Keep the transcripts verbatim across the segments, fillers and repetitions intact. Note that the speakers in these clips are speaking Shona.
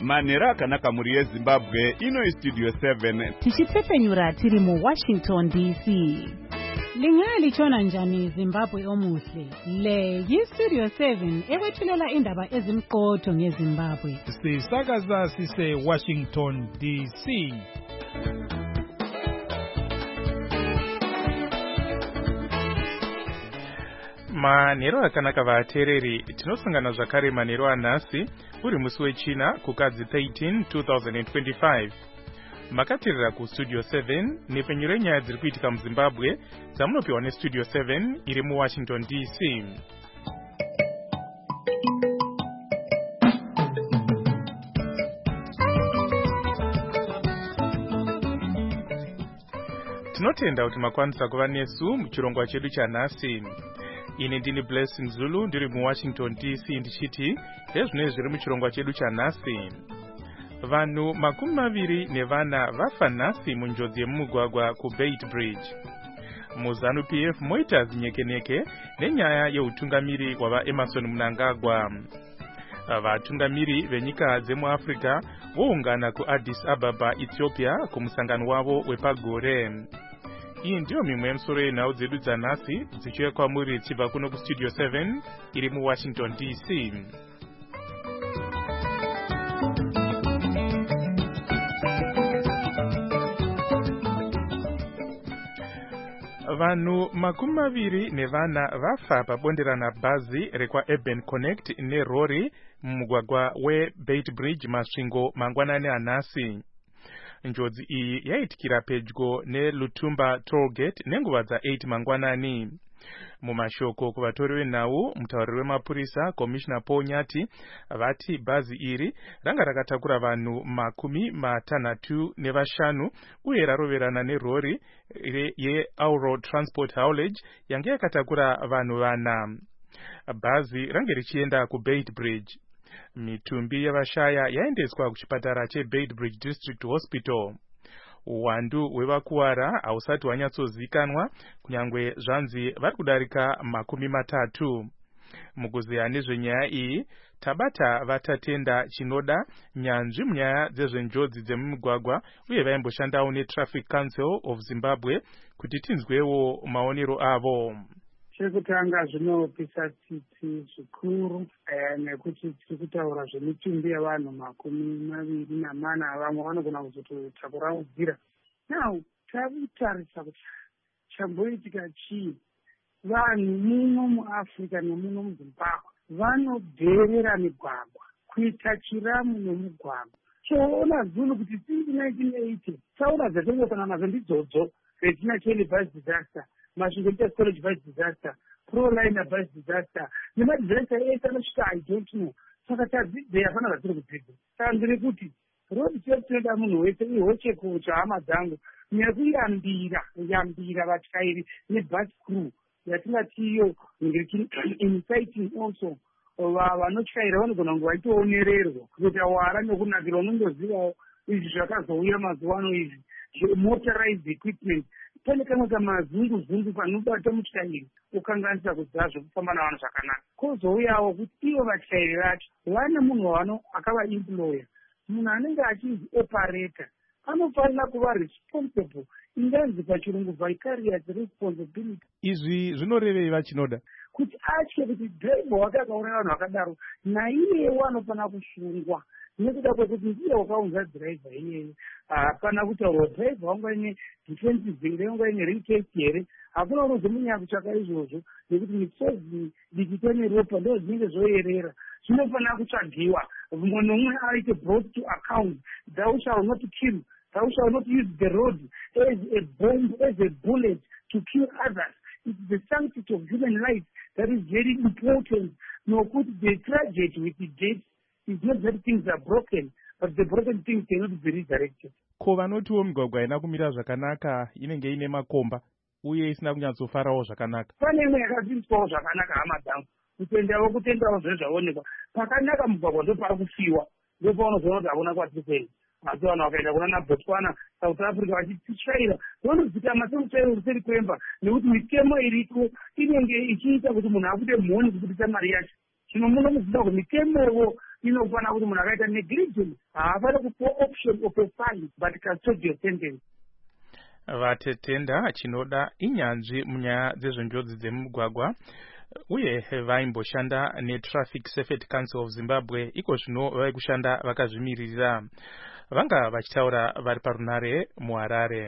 manhero akanaka muri yezimbabwe. Ino istudio seven tichitsepenyura tiri muWashington D C. Lingalichona njani Zimbabwe omuhle? Le yistudio seven ekwethulela indaba ezimqotho ngeZimbabwe. Sisakaza sise Washington D C. Manhero akanaka vatereri, tinosangana zvakare manhero anhasi uri musi wechina kukadzi thirteen two thousand twenty-five. Makatirira ku Studio seven nepenyu renyaya dziri kuitika muZimbabwe dzamunopiwa neStudio seven iri muWashington D C. Tinotenda kuti makwanisa kuva nesu muchirongwa chedu chanhasi. Ini ndini Blessing Zulu ndiri muWashington D C ndichiti ezvino zviri muchirongwa chedu chanhasi. Vanhu makumi maviri nevana vafa nhasi munjodzi yemumugwagwa kuBeit Bridge. Muzanu P F moita zinyekeneke nenyaya yeutungamiri wava Emerson Mnangagwa. Vatungamiri venyika dzemuAfrica voungana kuAddis Ababa, Ethiopia kumusangano wavo wepagore. Iyi ndiyo mimwe yemisoro yenhau dzedu dzanhasi dzichiuya kwamuri tichibva kuno kuStudio seven iri muWashington D C. Vanhu makumi maviri nevana vafa pabonderana bhazi rekwa Urban Connect nerori mumugwagwa weBeit Bridge masvingo mangwanani anhasi. Njodzi iyi yaitikira pedyo neLutumba Tollgate nenguva dza8 mangwanani. Mumashoko kuvatori venhau, mutauriri wemapurisa Commissioner Paul Nyati vati bhazi iri ranga rakatakura vanhu makumi matanhatu nevashanu uye raroverana nerori yeAuro Transport Haulage yange yakatakura vanhu vana. Bhazi range richienda kuBeit Bridge. Mitumbi yavashaya yaendeswa kuchipatara cheBeit Bridge District Hospital. Uwandu hwevakuwara hausati hwanyatsozikanwa kunyangwe zvanzi vari kudarika makumi matatu. Mukuzeya nezvenyaya iyi, tabata vatatenda chinoda nyanzvi munyaya dzezvenjodzi dzemumugwagwa uye vaimboshandawo neTraffic Council of Zimbabwe kuti tinzwewo maonero avo. Chekutanga zvinopisa tsitsi zvikuru nekuti tiri kutaura zvemitumbi yavanhu makumi maviri namana vamwe vanogona kuzototakuraudira. Now takutarisa kuti chamboitika chii. Vanhu muno muAfrica nemuno muZimbabwe vanodherera migwagwa kuita chiramu nemugwagwa. Choona Zulu kuti since nineteen eighty taura dzatingosangana nadzo ndidzodzo retina Kelly bus disaster, Mashingoita College bus disaster, Pro-Liner bus disaster, nemadisaster ese anosvika I don't know. Saka tadzidze hapana zvatiri kudzidza. Saka ndiri kuti road safety tinoda munhu wese ihocheko chahama dzangu nekuyambira yambira vatyairi nebus crew yatingatiyo inciting also vanotyaira vanogona kunge vaitoonererwa kuita wara nekunakira unondozivawo izvi zvakazouya mazuva ano izvi motorized equipment. Pane kamwe kamazungu-zungu kanobata mutyairi ukanganisa kudzazvo kufamba navanhu zvakanaka. Kozouyawo kuti ivo vatyairi vacho vane munhu wano akavaemploya. Munhu anenge achinzi operator anofanira kuva responsible, inganzi pachirungu vicarious responsibility. Izvi zvinorevei vachinoda? Kuti atye kuti driver wake akauraya vanhu vakadaro naiyewo anofanira kusungwa nekuda kwekuti ndiye wakaunza driver iyeyo. Hapana kutaurwa driver wanga ine defenses here, wanga ine ring test here. Hakuna unozomunyaya kutsvaka izvozvo nekuti misodzi dikitwa neropa ndo zvinenge zvoerera. Zvinofanira kutsvagiwa mumwe nomwe aite brought to account. Thou shall not kill, thou shall not use the road as a bomb, as a bullet to kill others. It's the sanctity of human life that is very important. Nokuti the tragedy with the death is not that things are broken, but the broken things cannot be resurrected. Ko vanotiwo migwagwa haina kumira zvakanaka, inenge ine makomba uye isina kunyatsofarawo zvakanaka. Pane imwe yakadzidzwawo zvakanaka hama dzangu. Kutendawo kutendawo zvezvaonekwa. Pakanaka mugwagwa ndo pari kufiwa. Ndo paunozoona kuti hakuna kwatiri kuenda. Asi vanhu vakaenda kuna Botswana, South Africa vachititsvaira. Vanodzikama semutsvairo uri seri kwemba nekuti mitemo iriko inenge ichiita kuti munhu akuite mhoni kubudisa mari yacho. Zvino muno muZimbabwe mitemowo inofana kuti munhu akaita negligence haafana kupiwa option of a fine but custodial sentence. vatetenda chinoda inyanzvi munyaya dzezvenjodzi dzemugwagwa uye vaimboshanda netraffic safety council of Zimbabwe, iko zvino vaikushanda vakazvimiririra. Vanga vachitaura vari parunare muHarare.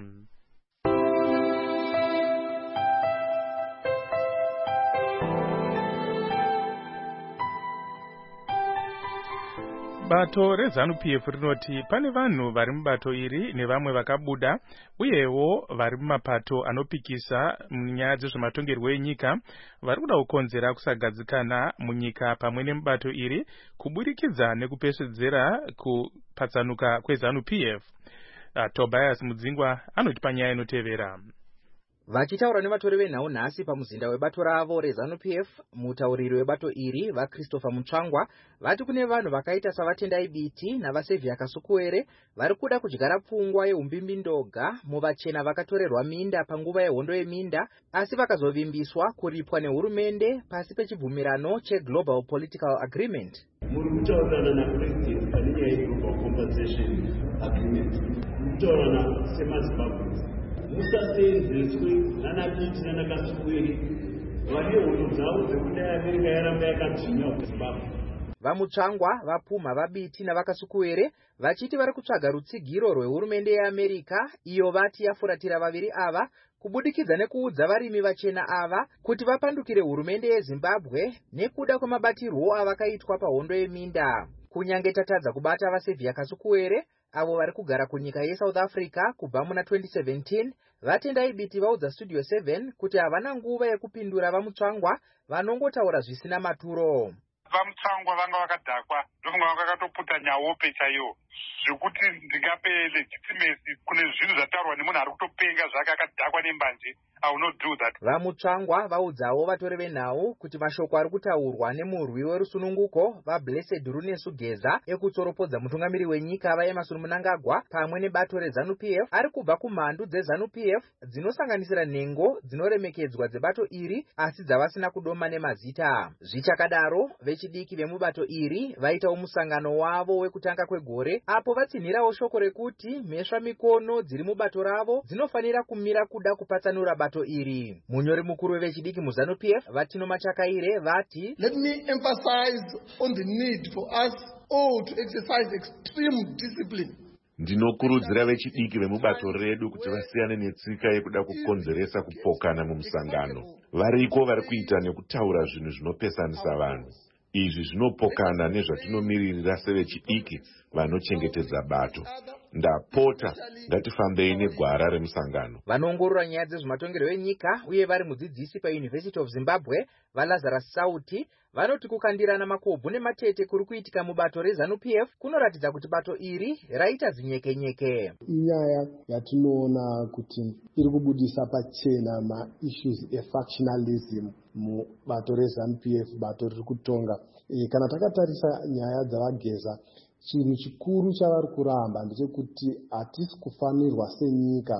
Bato reZANU-P F rinoti pane vanhu vari mubato iri nevamwe vakabuda uyewo vari mumapato anopikisa munyaya dzezvematongerwo enyika vari kuda kukonzera kusagadzikana munyika pamwe nemubato iri kuburikidza nekupesedzera kupatsanuka kweZANU-P F. Uh, Tobias Mudzingwa anotipa nyaya inotevera. Vachitaura nevatori venhau nhasi pamuzinda webato ravo reZANU-P F, mutauriri webato iri vaChristopher Mutsvangwa vati kune vanhu vakaita savatendai Biti navaSevhia Kasukuwere vari kuda kudyara pfungwa yeumbimbindoga muvachena vakatorerwa minda panguva yehondo yeminda asi vakazovimbiswa kuripwa nehurumende pasi pechibvumirano cheGlobal Political Agreement. Muri kutaurana naPresident pane nyaya yeGlobal Compensation Agreement. Mutaurana semaZimbabwe. Musaseenzeswe nanaBiti nanakasukuwere vane hondo dzavo dzekuti Amerika yaramba yakadzvinya kuZimbabwe. VaMutsvangwa vapumha vaBiti navakasukuwere vachiti vari kutsvaga rutsigiro rwehurumende yeAmerika iyo vati yafuratira vaviri ava kubudikidza nekuudza varimi vachena ava kuti vapandukire hurumende yeZimbabwe nekuda kwemabatirwo avakaitwa pahondo yeminda. Kunyange tatadza kubata vaSevhia Kasukuwere avo vari kugara kunyika yeSouth Africa kubva muna twenty seventeen, vatendai Biti vaudza Studio seven kuti havana nguva yekupindura vaMutsvangwa vanongotaura zvisina maturo. VaMutsvangwa vanga vakadhakwa ndofunga vanga vakatoputa nyawope chaiwo zvekuti ndingape legitimacy kune zvinhu zvataurwa nemunhu ari kutopenga zvake akadhakwa nembanje. I will not do that. VaMutsvangwa vaudzawo vatori venhau kuti mashoko ari kutaurwa nemurwi werusununguko vaBlessed Runesu Geza ekutsoropodza mutungamiri wenyika vaEmmerson Mnangagwa pamwe nebato reZANU-P F ari kubva kumhandu dzeZANU-P F dzinosanganisira nhengo dzinoremekedzwa dzebato iri asi dzavasina kudoma nemazita. Zvichakadaro vechidiki vemubato iri vaitawo musangano wavo wekutanga kwegore apo vatsinhirawo shoko rekuti mhesva mikono dziri mubato ravo dzinofanira kumira kuda kupatsanura bato iri. Munyori mukuru wevechidiki muZANU-P F Vatino Machakaire vati, let me emphasize on the need for us all to exercise extreme discipline. Ndinokurudzira vechidiki vemubato redu kuti vasiyane netsika yekuda kukonzeresa kupokana mumusangano. Variko vari kuita nekutaura zvinhu zvinopesanisa vanhu. Izvi zvinopokana nezvatinomiririra sevechidiki vanochengetedza bato. Ndapota ngatifambei negwara remusangano. Vanoongorora nyaya dzezvematongerwo enyika uye vari mudzidzisi paUniversity of Zimbabwe vaLazarus Sauti vanoti kukandirana makobvu nematete kuri kuitika mubato reZANU-P F kunoratidza kuti bato iri raita zinyekenyeke. Inyaya yatinoona kuti iri kubudisa pachena maissues efactionalism mubato reZANU-P F, bato riri kutonga. E, kana takatarisa nyaya dzavageza, chinhu chikuru chavari kuramba ndechekuti hatisi kufanirwa senyika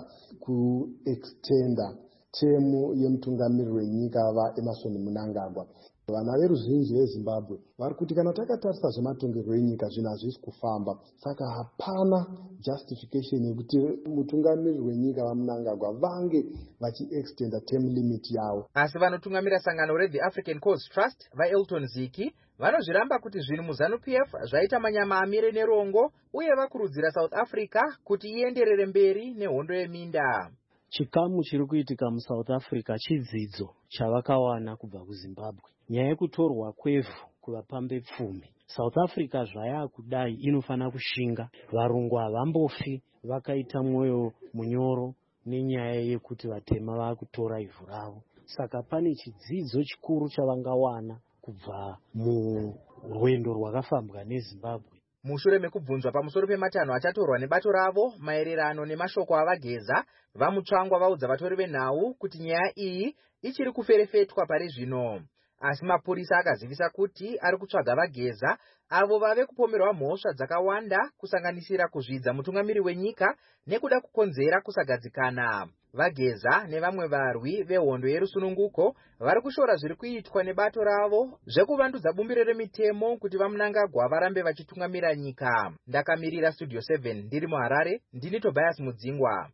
kuextenda temu yemutungamiri wenyika vaEmmerson Mnangagwa. Vana veruzhinji veZimbabwe vari kuti kana takatarisa zvematongerwo enyika zvinhu hazvisi kufamba, saka hapana justification yekuti mutungamiri wenyika vaMnangagwa vange vachiextenda term limit yavo. Asi vanotungamira sangano reThe African Cause Trust vaElton Ziki vanozviramba kuti zvinhu muZANU-P F zvaita manyama amire nerongo uye vakurudzira South Africa kuti ienderere mberi nehondo yeminda. Chikamu chiri kuitika muSouth Africa chidzidzo chavakawana kubva kuZimbabwe. Nyaya yekutorwa kwevhu kuvapambe pfumi. South Africa zvaya kudai inofana kushinga. Varungu havambofi vakaita mwoyo munyoro nenyaya yekuti vatema vakutora ivhu ravo. Saka pane chidzidzo chikuru chavangawana kubva murwendo rwakafambwa neZimbabwe. Mushure mekubvunzwa pamusoro pematanho achatorwa nebato ravo maererano nemashoko avageza, vaMutsvangwa vaudza vatori venhau kuti nyaya iyi ichiri kuferefetwa pari zvino. Asi mapurisa akazivisa kuti ari kutsvaga vageza avo vave kupomerwa mhosva dzakawanda kusanganisira kuzvidza mutungamiri wenyika nekuda kukonzera kusagadzikana. Vageza nevamwe varwi vehondo yerusununguko vari kushora zviri kuitwa nebato ravo zvekuvandudza bumbiro remitemo kuti vamunangagwa varambe vachitungamira nyika. Ndakamirira Studio seven ndiri muHarare, ndini Tobias Mudzingwa.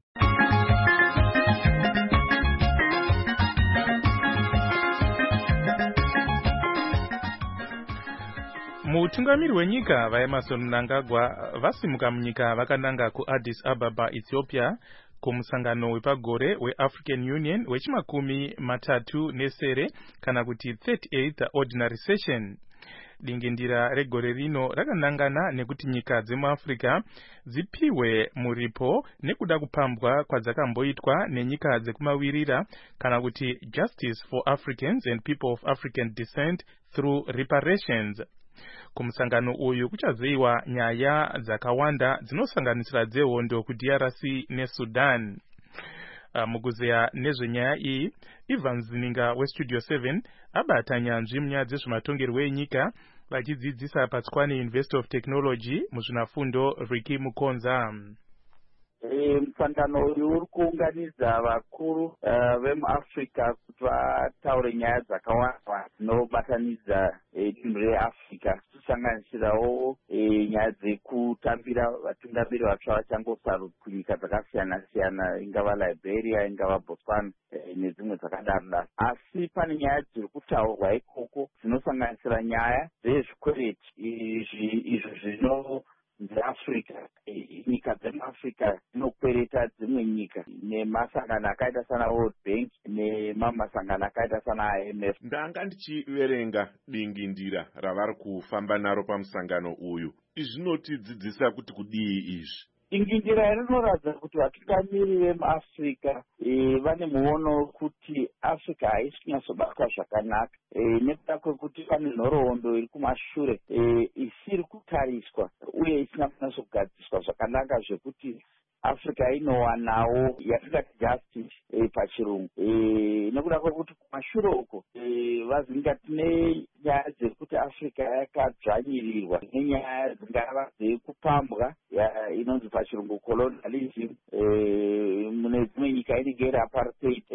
Mutungamiri wenyika vaEmmerson Mnangagwa vasimuka munyika vakananga kuAddis Ababa, Ethiopia, kumusangano wepagore weAfrican Union wechimakumi matatu nesere kana kuti thirty-eighth Ordinary Session. Dingindira regore rino rakanangana nekuti nyika dzemuAfrica dzipiwe muripo nekuda kupambwa kwadzakamboitwa nenyika dzekumawirira kana kuti Justice for Africans and People of African Descent through reparations. Kumusangano uyu kuchazoiwa nyaya dzakawanda dzinosanganisira dzehondo ku D R C neSudan. Uh, mukuzeya nezvenyaya iyi, Ivan Zininga weStudio seven abata nyanzvi munyaya dzezvematongerwo enyika vachidzidzisa paTswane University of Technology muzvinafundo Ricky Mukonza. E, musangano uyu uri kuunganidza vakuru uh, vemuAfrica kuti vataure nyaya dzakawanda dzinobatanidza dunhu e, reAfrica kusanganisirawo e, nyaya dzekutambira vatungamiri vatsva vachangosarudzwa kunyika dzakasiyana siyana, ingava Liberia, ingava Botswana e, nedzimwe dzakadaro. Asi pane nyaya dziri kutaurwa ikoko dzinosanganisira nyaya dzezvikwereti izvo zvino dzeAfrica, nyika dzemuAfrica dzinokwereta dzimwe nyika nemasangano akaita sana World Bank nemamasangano akaita sana I M F. Ndanga ndichiverenga dingindira ravari kufamba naro pamusangano uyu. Izvi zvinotidzidzisa kuti kudii izvi? Dingindira rinoratidza kuti vatungamiri vemuAfrica e, vane muono kuti Africa haisi kunyatsobatwa zvakanaka e, nekuda kwekuti pane nhoroondo iri kumashure e, isiri kutariswa uye isina kunyatsogadziswa zvakanaka zvekuti Africa inowanawo yatingati justice e, pachirungu e, nekuda kwekuti kumashure uko e, vazinga tine nyaya dzekuti Africa yakadzvanyirirwa nenyaya dzingava dzekupambwa inonzi pachirungu colonialism e, mune dzimwe nyika inenge iri apartheid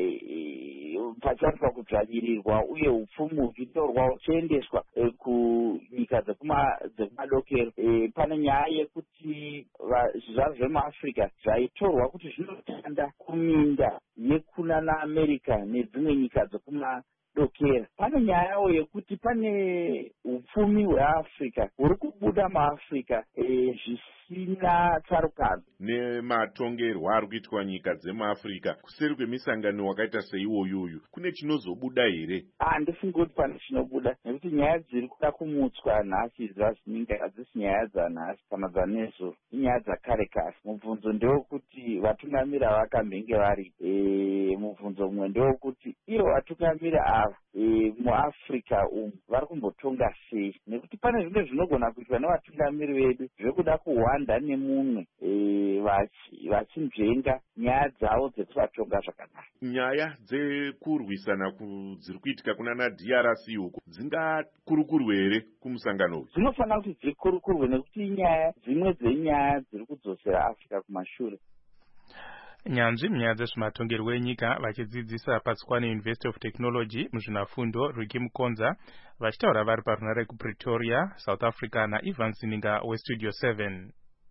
e, pachaitwa kudzvanyirirwa uye upfumi huchitorwa huchiendeswa e, kunyika dzekumadokero e, pane nyaya yekuti zvizvarwa zvemuAfrica zvaitorwa kuti zvinotanda kuminda yekuna naAmerica nedzimwe nyika dzekumadokero. Pane nyayawo yekuti pane upfumi hweAfrica huri kubuda muAfrica e, zvisina tsarukano nematongerwo ari kuitwa nyika dzemuAfrica kuseri kwemisangano wakaita seiwoyuyu. Kune chinozobuda here? Handifungi kuti pane chinobuda, nekuti nyaya dziri kuda kumutswa nhasi dzazvininga hadzisi nyaya dzanhasi kana dzanezuro, inyaya dzakare kare. Mubvunzo ndewekuti vatungamiri havakambenge vari e, mubvunzo mumwe ndewekuti ivo vatungamiri ava e, muAfrica umu vari kumbotonga sei, nekuti pane zvimwe zvinogona kuitwa nevatungamiri vedu zvekuda kuhwanda nemumwe e, vachinzvenga nyaya dzavo dzekuti vatonga zvakanaka. Nyaya dzekurwisana dziri kuitika kunana D R C uko dzingakurukurwe here kumusangano uyu? Dzinofanira kuti dzikurukurwe nekuti nyaya dzimwe dzenyaya dziri kudzosera Africa kumashure. Nyanzvi munyaya dzezvematongerwo enyika vachidzidzisa paTswane University of Technology muzvinafundo Ricky Mukonza vachitaura vari parunare kuPretoria, South Africa, naIvan Zininga weStudio seven.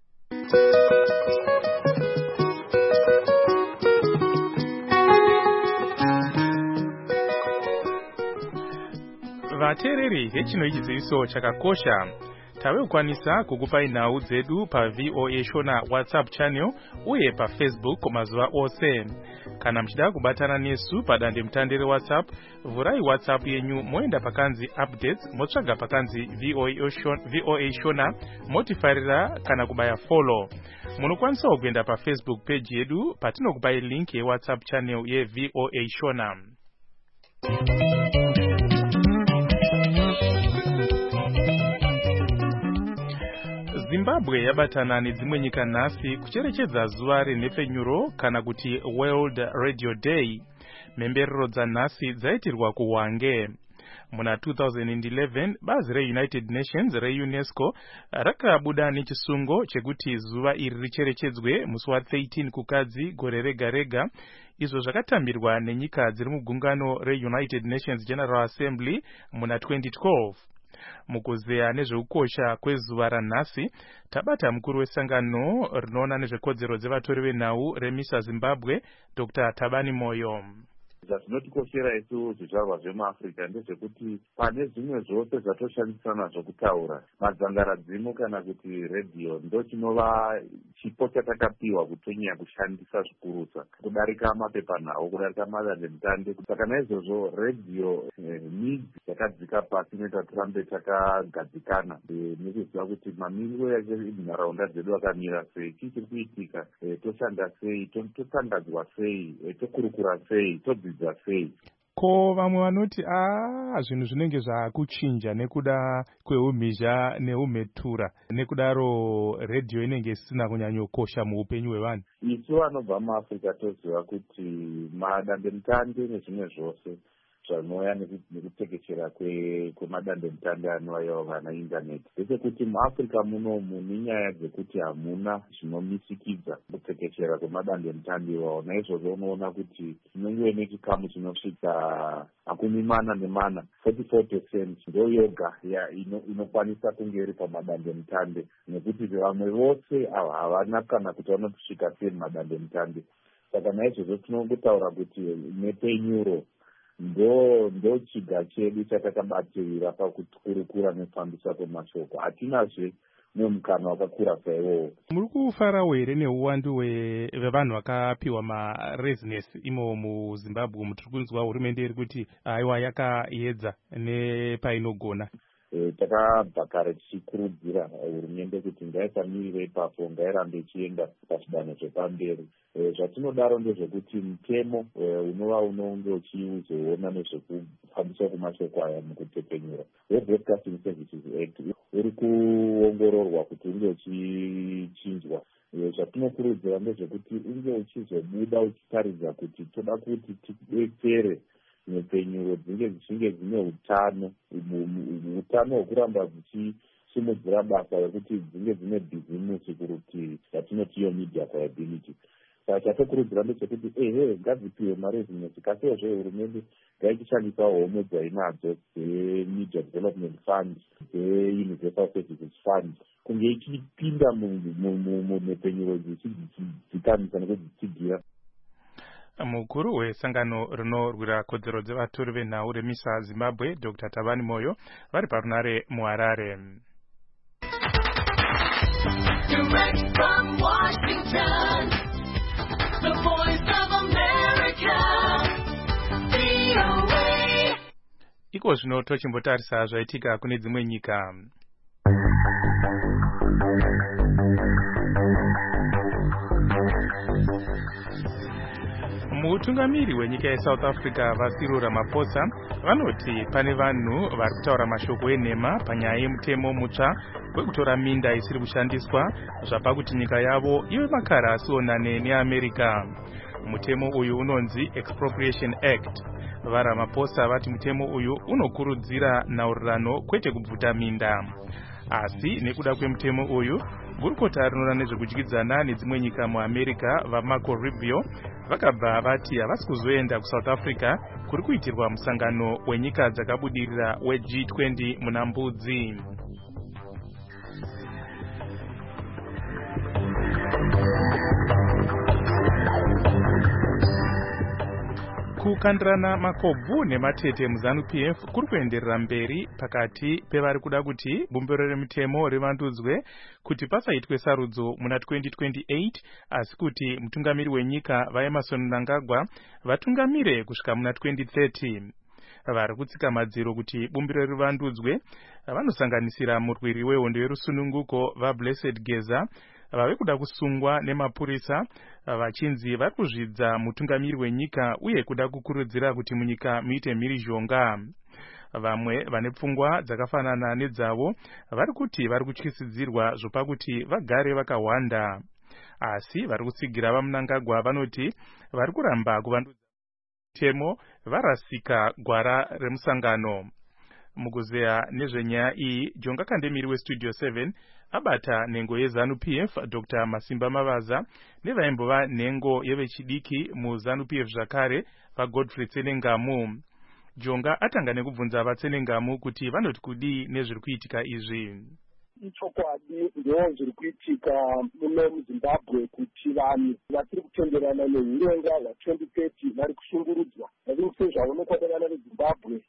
Vateereri vechino chiziviso chakakosha tave kukwanisa kukupai nhau dzedu pa V O A Shona WhatsApp channel uye pa Facebook mazuva ose. Kana mchida kubatana nesu padande mutandere WhatsApp, vurai WhatsApp yenyu moenda pakanzi updates, motsvaga pakanzi V O A Shona, motifarira kana kubaya follow. Munokwanisa kuenda pa Facebook page yedu patinokupai link ye WhatsApp channel ye V O A Shona. Zimbabwe yabatana nedzimwe nyika nhasi kucherechedza zuva renhepfenyuro kana kuti World Radio Day. Mhemberero dzanhasi dzaitirwa kuHwange. muna two thousand eleven bazi reunited nations reunesco rakabuda nechisungo chekuti zuva iri richerechedzwe musi wa thirteen kukadzi gore rega rega, izvo zvakatambirwa nenyika dziri mugungano reunited nations general assembly muna twenty twelve. Mukuzeya nezveukosha kwezuva ranhasi, tabata mukuru wesangano rinoona nezvekodzero dzevatori venhau remisa Zimbabwe, Doctor Thabani Moyo. Zvatinotikosera isu zvizvarwa zvemuAfrica ndezvekuti pane zvimwe zvose zvatoshandisa nazvo kutaura, madzangaradzimo kana kuti redhiyo ndo chinova chipo chatakapiwa kutonyanya kushandisa zvikurusa kudarika mapepanhau, kudarika madandemutande. Saka naizvozvo redhiyo needs yakadzika pasi inoita tirambe takagadzikana nekuziva kuti mamiriro enharaunda dzedu akamira sei, chii chiri kuitika, toshanda sei, totandadzwa sei, tokurukura sei, todzi sei. Ko vamwe vanoti ah zvinhu zvinenge zvakuchinja nekuda kweumhizha neumhetura, nekudaro redhiyo inenge isina kunyanyokosha muupenyu hwevanhu. Isu vanobva muAfrica toziva kuti madandemutande nezvimwe zvose zvanouya nekutekeshera kwemadandemutande anouya vana indaneti, ndechekuti muAfrica munomu nenyaya dzekuti hamuna zvinomisikidza kutekeshera kwemadandemutande iwawo. Naizvozvo unoona kuti tinenge nechikamu chinosvika makumi mana nemana forty-four percent ndo yoga inokwanisa kunge iri pamadandemutande, nekuti vamwe vose havana kana kuti vanosvika sei mumadandemutande. Saka naizvozvo tinongotaura kuti nepenyuro ndo ndo chiga chedu chatakabatirira pakukurukura nekufambisa kwemashoko. Hatinazve nemukana wakakura saiwowo. Muri kufarawo here neuwandu hwevanhu vakapiwa maresidence imo muZimbabwe? Mutiri kunzwa hurumende iri kuti aiwa yakaedza nepainogona. E, takabva kare tichikurudzira hurumende kuti ngaisamirire ipapo, ngairambe ichienda pazvidanho zvepamberi. E, zvatinodaro ndezvekuti mutemo e, unova unonge uchizoona nezvekufambiswa kwemashoko aya mukutepenyura, Web Broadcasting Services Act uri kuongororwa kuti unge uchichinjwa. E, zvatinokurudzira ndezvekuti unge uchizobuda uchitaridza kuti toda kuti tidetsere nepenyuro dzinge dzichinge dzine utano, utano hwekuramba dzichisimudzira basa rekuti dzinge dzine bhizimusi kurutivi yatinoti iyo media viability. Saka chatokurudzira ndechekuti ehe ngadzipiwe marezinesi, kasiyozve hurumende ngaichishandisawo homwe dzainadzo dzemedia development fund, dzeuniversal services fund, kunge ichipinda mupenyuro dzichidzikamisa nekudzitsigira. Mukuru wesangano rinorwira kodzero dzevatori venhau remisa Zimbabwe, Doctor Thabani Moyo, vari parunare muHarare. Direct from Washington, the voice of America, V O A. Iko zvino tochimbotarisa zvaitika kune dzimwe nyika. Mutungamiri wenyika yeSouth Africa Cyril Ramaphosa vanoti pane vanhu vari kutaura mashoko enhema panyaya yemutemo mutsva wekutora minda isiri kushandiswa zvapa kuti nyika yavo ive makara asionane neAmerica. Mutemo uyu unonzi Expropriation Act. VaRamaphosa vati mutemo uyu unokurudzira nhaurirano kwete kubvuta minda. Asi nekuda kwemutemo uyu, gurukota rinoona nezvekudyidzana nedzimwe nyika muAmerica vaMarco Rubio vakabva vati havasi kuzoenda kuSouth Africa kuri kuitirwa musangano wenyika dzakabudirira we G twenty muna Mbudzi. Kukandirana makobvu nematete muZANU-P F kuri kuenderera mberi pakati pevari kuda kuti bumbiro remutemo rivandudzwe kuti pasaitwe sarudzo muna twenty twenty-eight, asi kuti mutungamiri wenyika vaEmmerson Mnangagwa vatungamire kusvika muna twenty thirty. Vari kutsika madziro kuti bumbiro rivandudzwe vanosanganisira murwiri wehondo yerusununguko vaBlessed Geza vave kuda kusungwa nemapurisa vachinzi vari kuzvidza mutungamiri wenyika uye kuda kukurudzira kuti munyika muite mhirizhonga. Vamwe vane pfungwa dzakafanana nedzavo vari kuti vari kutyisidzirwa zvopa kuti vagare vakahwanda, asi vari kutsigira vaMnangagwa vanoti vari kuramba kuvandudza mutemo varasika gwara remusangano. mukuzeya nezvenyaya iyi Jonga Kandemiri westudio seven abata nengo yeZANU-P F Doctor Masimba Mavaza nevaimbova nengo yevechidiki muZANU-P F zvakare vaGodfrey Tsenengamu. Jonga atanga nekubvunza vaTsenengamu kuti vanoti kudii nezviri kuitika izvi. Ichokwadi ndo zviri kuitika muno muZimbabwe kuti vanhu vatiri kutenderana neurenga hwa-twenty thirty vari kushungurudzwa. Navingi sezvaonekwa nevana veZimbabwe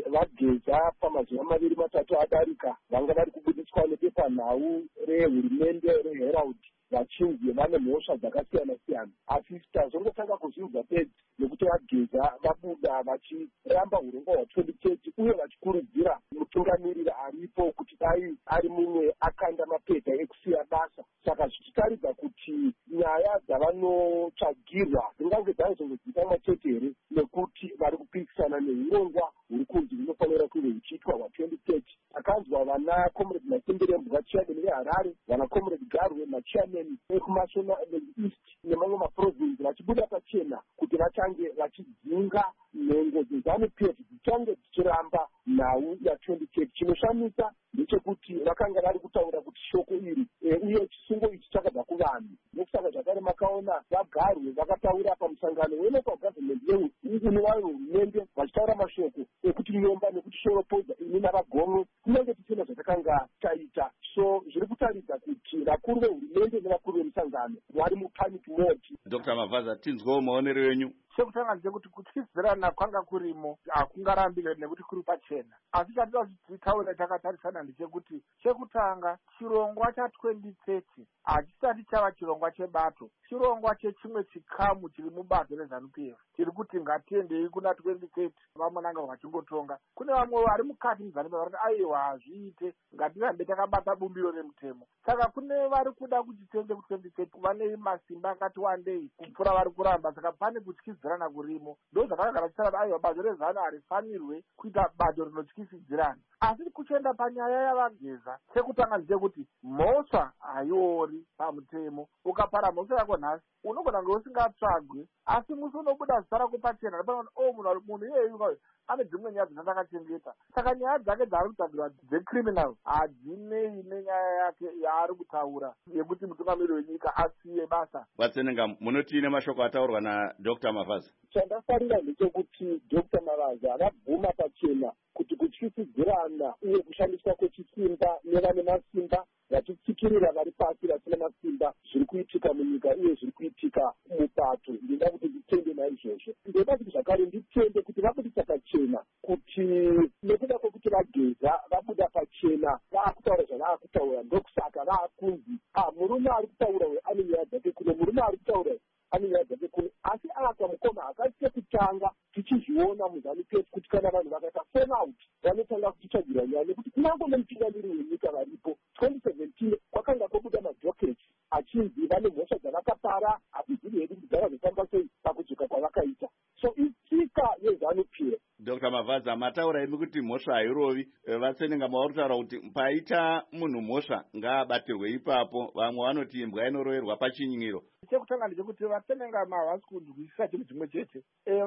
vageza pamazuva maviri matatu adarika vanga vari kubudiswa nepepanhau rehurumende reHerald vachinzi vane mhosva dzakasiyana siyana. Asi tazongotanga kuzvinzwa bedzi nekuti vageza vabuda vachiramba urongwa hwa-twenty thirty uye vachikurudzira mutungamiriri aripo kuti dai ari mumwe akanda mapepa ekusiya basa. Saka zvichitaridza kuti nyaya dzavanotsvagirwa dzingange dzaizodzikamwa chete here nekuti vari kupikisana neurongwa huri kunzi hunofanira kunge huchiitwa hwa-twenty thirty. Takanzwa vana comrade Masimberembwa chairman veHarare, vana comrade Garwe machairman ekuMashona East nemamwe maprovinsi vachibuda pachena kuti vachange vachidzinga nhengo dzeZANU-P F dzichange dzichiramba nhau ya-twenty thirty. Chinoshamisa ndechekuti vakanga vari kutaura kuti shoko iri uye chisungo ichi chakabva kuvanhu. Nokusaka zvakare makaona vaGarwe vakataura pamusangano welocal government yeuni wayo hurumende vachitaura mashoko ekuti nyomba nekuti shoropoza ini navagomwe kunyange tisina zvatakanga taita. So zviri kutaridza kuti vakuru vehurumende nevakuru vemusangano vari mupanic mode. Doctor Mavaza, tinzwawo maonero enyu. Chekutanga ndechekuti kutyisidzirana kwanga kurimo hakungarambi nekuti kuri pachena. Asi chatida kuti titaure takatarisana ndechekuti chekutanga chirongwa cha-twenty thirty hachisati chava chirongwa chebato, chirongwa chechimwe chikamu chiri mubato reZANU-P F. Tiri kuti ngatiendei kuna twenty thirty vamwe nanga vachingotonga. Kune vamwe vari mukati muZANU-P F vari kuti aiwa hazviite ngatirambe takabata bumbiro remutemo. Saka kune vari kuda kuti tiende ku-twenty thirty vane masimba akati wandei kupfuura vari kuramba. Saka pane kutyisidzirana kurimo. Ndo zvakagara tichirati aiwa bato reZANU harifanirwe kuita bato rinotyisidzirana. Asi kuchienda panyaya yavageza, chekutanga ndechekuti mhosva haiori pamutemo. Ukapara mhosva yako nhasi unogona kunge usingatsvagwe, asi musi unobuda zita rako pachena ripana o munhu munhu iyeyu ane dzimwe nyaya dzandakachengeta. Saka nyaya dzake dzaari kutsvagirwa dzecriminal hadzinei nenyaya yake yaari kutaura yekuti mutungamiriri wenyika asiye basa. Vatsenenga, munoti nemashoko ataurwa naDr Mavaza. Chandafarira ndechekuti Dr Mavaza akabvuma pachena kuti kutyisidzirana uye kushandiswa kwechisimba nevane masimba vachitsikirira vari pasi vasina masimba zviri kuitika munyika uye zviri kuitika mupato. Ndinoda kuti nditende naizvozvo. Ndoda kuti zvakare nditende kuti vabudisa pachena kuti nekuda kwekuti vageza vabuda pachena vaakutaura zvavaakutaura. Ndokusaka vaakunzi murume ari kutaura uyu ane nyaya dzake kuno, murume ari kutaura uyu ane nyaya dzake kuno. Asi aka mukoma akasise kutanga tichizviona muZANU-P F kuti kana vanhu vakaita phone out vanotanga kutichadzira nyaya nekuti kunyange nemutungamiriri wenyika varipo twenty seventeen kwakanga kwobuda madhoketi achinzi vane mhosva dzavakapara hatizivi hedu kugara zvofamba sei pakudzoka kwavakaita. So itsika yeZANU-P F. Doctor Mavaza, mataura imi kuti mhosva hairovi. Vatsenenga mavari kutaura kuti paita munhu mhosva ngaabatirwe ipapo. Vamwe vanoti imbwa inoroverwa pachinyiro. Chekutanga ndechekuti vatsenenga havasi kunzwisisa chinhu chimwe chete.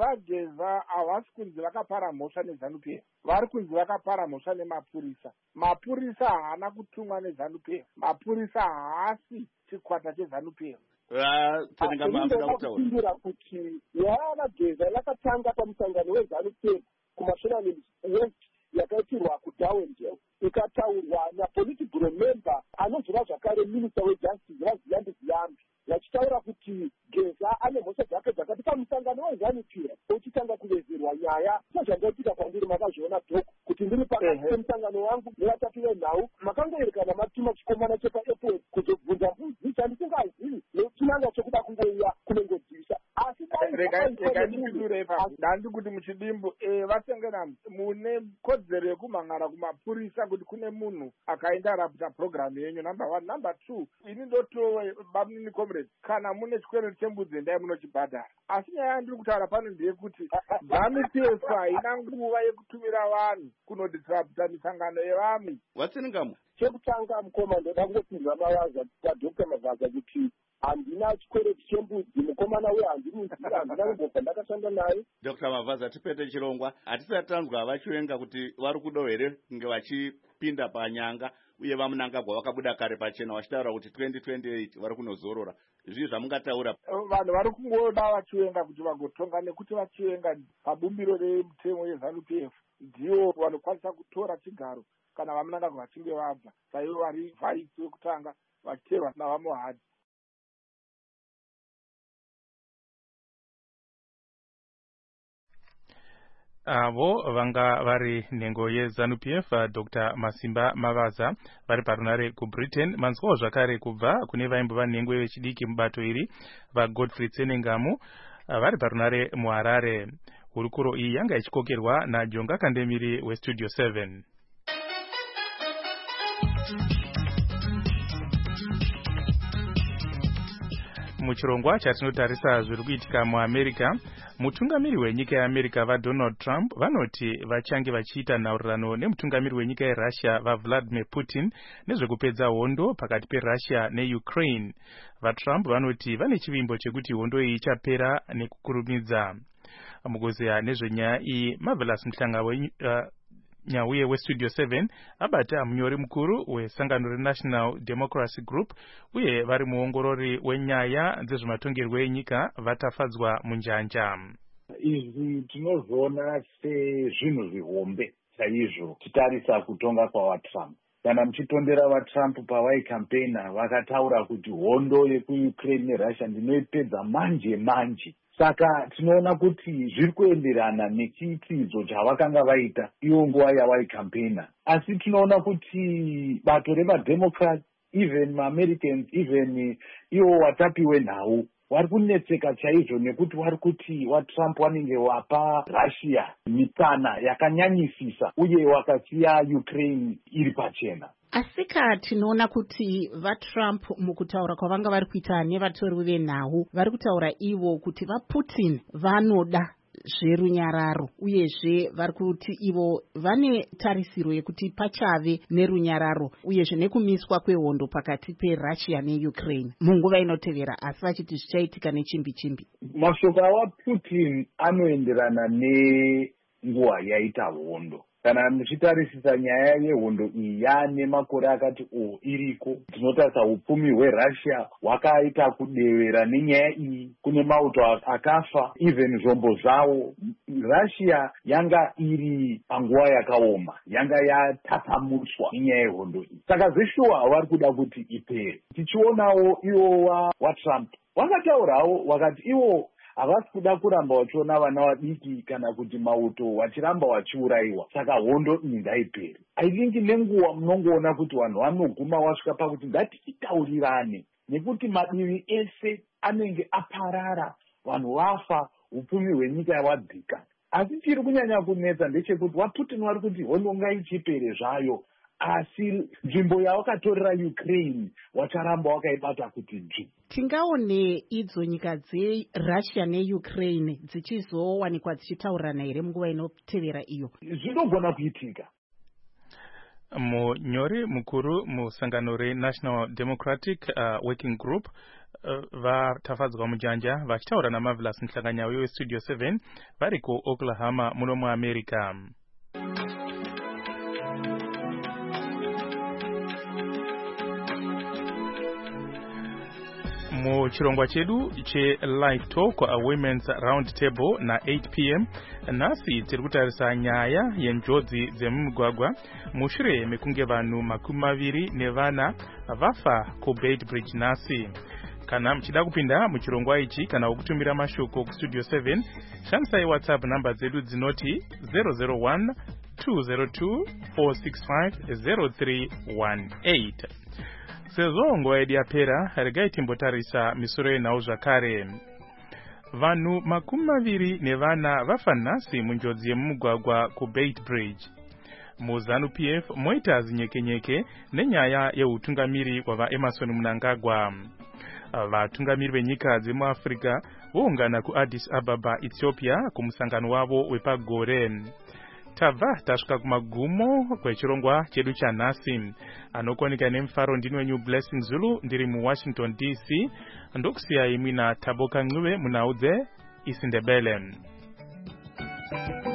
Vageza havasi kunzi vakapara mhosva neZANU-P F, vari kunzi vakapara mhosva nemapurisa. Mapurisa haana kutumwa neZANU-P F, mapurisa haasi chikwata cheZANU-P F. Vatsenenga maafika kutaura kupindura kuti nyaya vageza yakatanga pamusangano weZANU-P F kuMashonaland West yakaitirwa kuDarwin ikataurwa napolitical member anozova zvakare minister wejustice vaZiyambi Ziyambi vachitaura kuti Geza ane mhosva dzake dzakati pamusangano weZANU-P F uchitanga kuvezerwa nyaya sezvandaitika kwandiri makazviona dhoko kuti ndiri pakati pemusangano wangu nevatatu venhau makangoerekana matuma chikomana chepaepoti kuzobvunza mbudzi chandisingazivi nechinanga chekuda kungoiya kunongodzisa. Asi ndandipindure ipapo ndandi kuti muchidimbu vatengena mune kodzero yekumhangara kumapurisa kuti kune munhu akaindarapta programu yenyu number one. Number two, ini ndotowe bamunini comrade kana mune chikwereti chembudzi endai munochibhadhara. Asi nyaya yandiri kutaura pano ndeyekuti ZANU-P F haina nguva yekutumira vanhu kunodisrapta misangano yevamwe. Vatsenenga chekutanga mukoma ndoda kungopinza Mavaza kwadokta Mavaza kuti handina chikwereti chembudzi, mukomana wehandinizira, handina kumbobva ndakashanda naye. Dr Mavaza, tipete chirongwa, hatisati tanzwa vachiwenga kuti vari kudo here kunge vachipinda panyanga uye vaMunangagwa vakabuda kare pachena vachitaura kuti twenty twenty-eight vari kunozorora. Zvii zvamungataura? Vanhu vari kungoda vachiwenga kuti vagotonga, nekuti vachiwenga pabumbiro remutemo yeZANU P F ndivo vanokwanisa kutora chigaro kana vaMunangagwa vachinge vabva. Saivo vari vhaisi vekutanga vachiterwa navaMohadi. avo vanga vari nhengo yeZANU P F Dr Masimba Mavaza vari parunare kuBritain. Manzwawo zvakare kubva kune vaimbova nhengo vechidiki mubato iri vaGodfrey Tsenengamu vari parunare muHarare. Hurukuro iyi yanga ichikokerwa naJonga Kandemiri weStudio seven. Muchirongwa chatinotarisa zviri kuitika muAmerica, mutungamiri wenyika yeAmerica vaDonald Trump vanoti vachange vachiita nhaurirano nemutungamiri wenyika yeRussia vaVladimir Putin nezvekupedza hondo pakati peRussia neUkraine. VaTrump vanoti vane chivimbo chekuti hondo iyi ichapera nekukurumidza. Mukuzeya nezvenyaya iyi, Marvelous Mhlanga uh, nyauye weStudio seven abata munyori mukuru wesangano reNational Democracy Group uye vari muongorori wenyaya dzezvematongerwo enyika vatafadzwa munjanja. Izvi tinozviona sezvinhu zvihombe chaizvo titarisa kutonga kwawaTrump. Kana muchitondera vaTrump pavaikampena vakataura kuti hondo yekuUkraine neRussia ndinoipedza manje manje. Saka tinoona kuti zviri kuenderana nechiitidzo chavakanga vaita iyo nguva yavaikampena. Asi tinoona kuti bato remademocrats, even maAmericans, even iwo watapi wenhau vari kunetseka chaizvo nekuti vari kuti vaTrump vanenge wapa Russia mitsana yakanyanyisisa uye wakasiya Ukraine iri pachena. Asika tinoona kuti vaTrump mukutaura kwavanga vari kuita nevatori venhau vari kutaura ivo kuti vaPutin vanoda zverunyararo uyezve vari kuti ivo vane tarisiro yekuti pachave nerunyararo uyezve nekumiswa kwehondo pakati peRussia neUkraine munguva inotevera, asi vachiti zvichaitika nechimbi chimbi. Mashoko awaPutin anoenderana nenguva yaita hondo. Kana muchitarisisa nyaya yehondo iyi yaane makore akati o iriko, tinotarisa upfumi hweRussia hwakaita kudevera nenyaya iyi. Kune mauto akafa, even zvombo zvavo. Russia yanga iri panguva yakaoma, yanga yatasamuswa nenyaya yehondo iyi. Saka zveshuwa vari kuda kuti ipere. Tichionawo iwo waTrump vakataurawo vakati iwo havasi kuda kuramba vachiona vana vadiki kana kuti mauto vachiramba vachiurayiwa, saka hondo iyi ngaipere. I think nenguva munongoona kuti vanhu vanoguma vasvika pakuti ngatichitaurirane, nekuti madivi ese anenge aparara, vanhu vafa, upfumi hwenyika yavadzika. Asi chiri kunyanya kunetsa ndechekuti vaPutin vari kuti hondo ngaichipere zvayo, asi nzvimbo yavakatorera Ukraine wacharamba wakaibata kuti dzvi. Tingaone idzo nyika dzeRussia neUkraine dzichizowanikwa dzichitaurirana here munguva inotevera iyo? Zvinogona kuitika. Munyori mukuru musangano reNational Democratic uh, Working Group uh, vatafadzwa munjanja vachitaura naMarvelous Mhlanga weStudio seven vari kuOklahoma muno muAmerica. Muchirongwa chedu che Live Talk a Women's Round Table na eight p m nasi tiri kutarisa nyaya yenjodzi dzemumugwagwa mushure mekunge vanhu makumi maviri nevana vafa kuBeit Bridge nasi. Kana mchida kupinda muchirongwa ichi kana ukutumira mashoko kuStudio seven, shandisai WhatsApp namba dzedu dzinoti zero zero one two zero two four six five zero three one eight. Sezvo nguva yedu yapera, regai timbotarisa misoro yenhau zvakare. Vanhu makumi maviri nevana vafa nhasi munjodzi yemumugwagwa kuBeit Bridge. MuZANU P F moita zinyekenyeke nenyaya yeutungamiri wavaEmmerson Mnangagwa. Vatungamiri venyika dzemuAfrica voungana kuAddis Ababa, Ethiopia kumusangano wavo wepagore. tabva tasvika kumagumo kwechirongwa chedu chanhasi. Anokonika nemufaro ndini wenyu Blessing Zulu ndiri muWashington D C. Ndokusiyai mwina Taboka Ncube munhau dzeIsiNdebele.